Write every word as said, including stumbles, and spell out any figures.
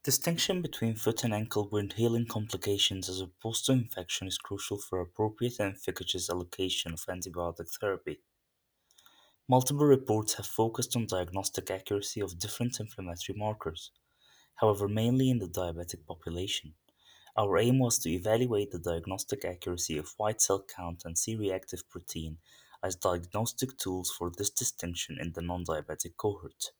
Distinction between foot and ankle wound healing complications as opposed to infection is crucial for appropriate and efficacious allocation of antibiotic therapy. Multiple reports have focused on diagnostic accuracy of different inflammatory markers, however, mainly in the diabetic population. Our aim was to evaluate the diagnostic accuracy of white cell count and C reactive protein as diagnostic tools for this distinction in the non diabetic cohort.